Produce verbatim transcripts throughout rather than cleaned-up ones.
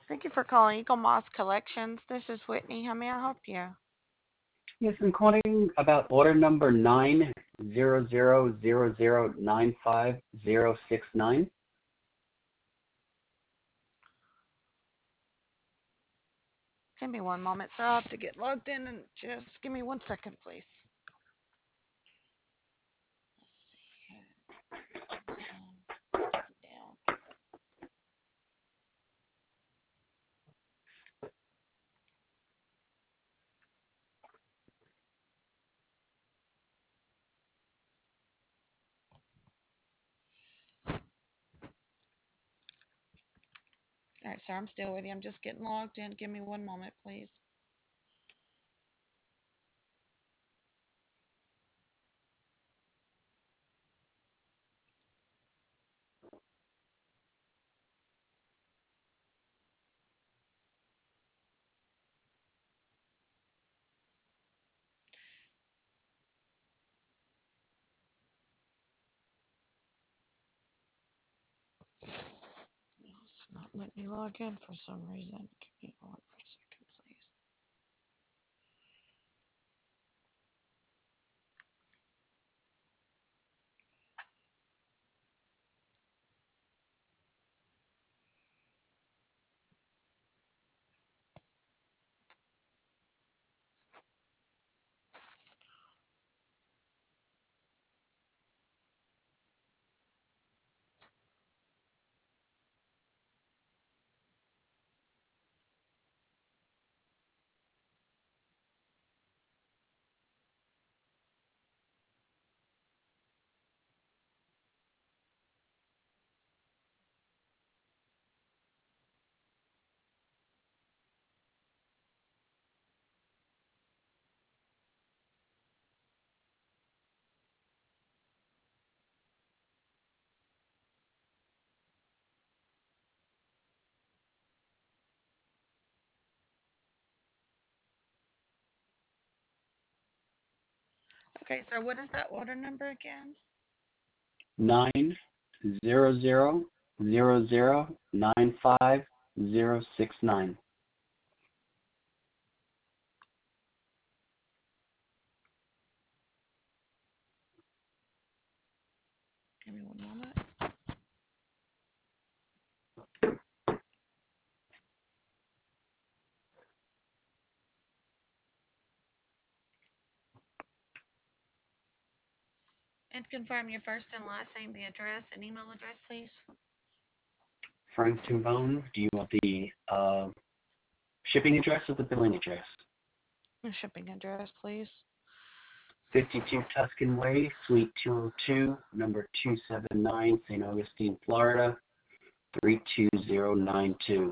Thank you for calling Eagle Moss Collections. This is Whitney. How may I help you? Yes, I'm calling about order number nine zero zero zero zero nine five zero six nine. Give me one moment, sir. I'll have to get logged in and just give me one second, please. Let's see here. Um, down. All right, sir. I'm still with you. I'm just getting logged in. Give me one moment, please. It's not letting me log in for some reason. Give me one second, please. Okay, sir. What is that order number again? Nine zero zero zero zero nine five zero six nine. Give me one moment. And confirm your first and last name, the address, and email address, please. Frank Timbone, do you want the uh, shipping address or the billing address? The shipping address, please. fifty-two Tuscan Way, Suite two oh two, number two seventy-nine, Saint Augustine, Florida, three two zero nine two.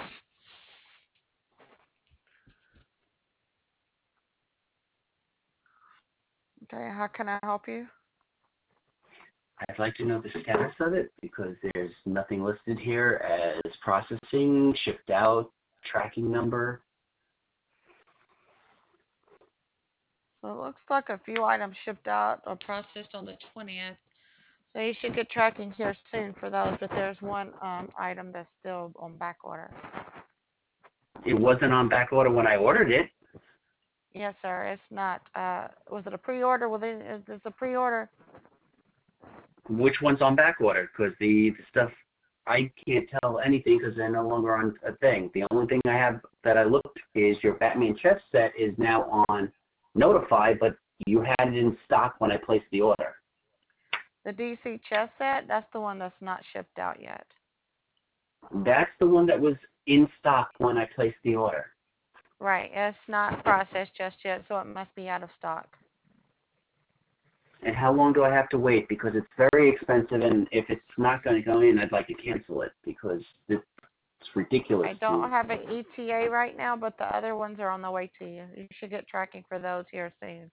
Okay, how can I help you? I'd like to know the status of it because there's nothing listed here as processing, shipped out, tracking number. So it looks like a few items shipped out or processed on the twentieth. So you should get tracking here soon for those, but there's one um, item that's still on back order. It wasn't on back order when I ordered it. Yes, sir. It's not. Uh, was it a pre-order? Well, then it- it's a pre-order. Which one's on back order? Because the, the stuff, I can't tell anything because they're no longer on a thing. The only thing I have that I looked is your Batman chess set is now on Notify, but you had it in stock when I placed the order. The D C chess set, that's the one that's not shipped out yet. That's the one that was in stock when I placed the order. Right. It's not processed just yet, so it must be out of stock. And how long do I have to wait? Because it's very expensive, and if it's not going to go in, I'd like to cancel it because it's ridiculous. I don't have an E T A right now, but the other ones are on the way to you. You should get tracking for those here soon.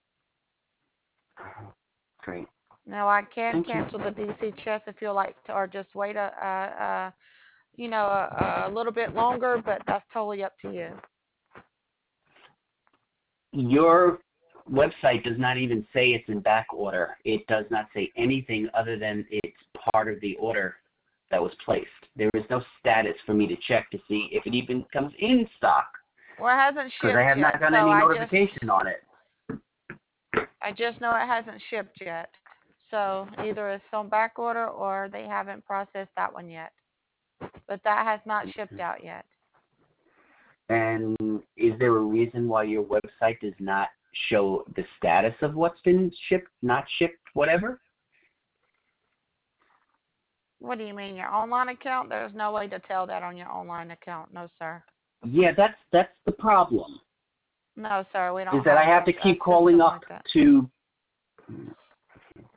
Great. Now I can Thank you. cancel the D C chess if you like to, or just wait a, a, a you know, a, a little bit longer, but that's totally up to you. Your website does not even say it's in back order. It does not say anything other than it's part of the order that was placed. There is no status for me to check to see if it even comes in stock Well, it hasn't because I shipped have yet, not gotten so any I notification just on it. I just know it hasn't shipped yet. So either it's on back order or they haven't processed that one yet. But that has not shipped out yet. And is there a reason why your website does not show the status of what's been shipped, not shipped, whatever? What do you mean, your online account? There's no way to tell that on your online account. No, sir. Yeah, that's that's the problem. No, sir, we don't Is that have I have a, to a keep calling system up like that. to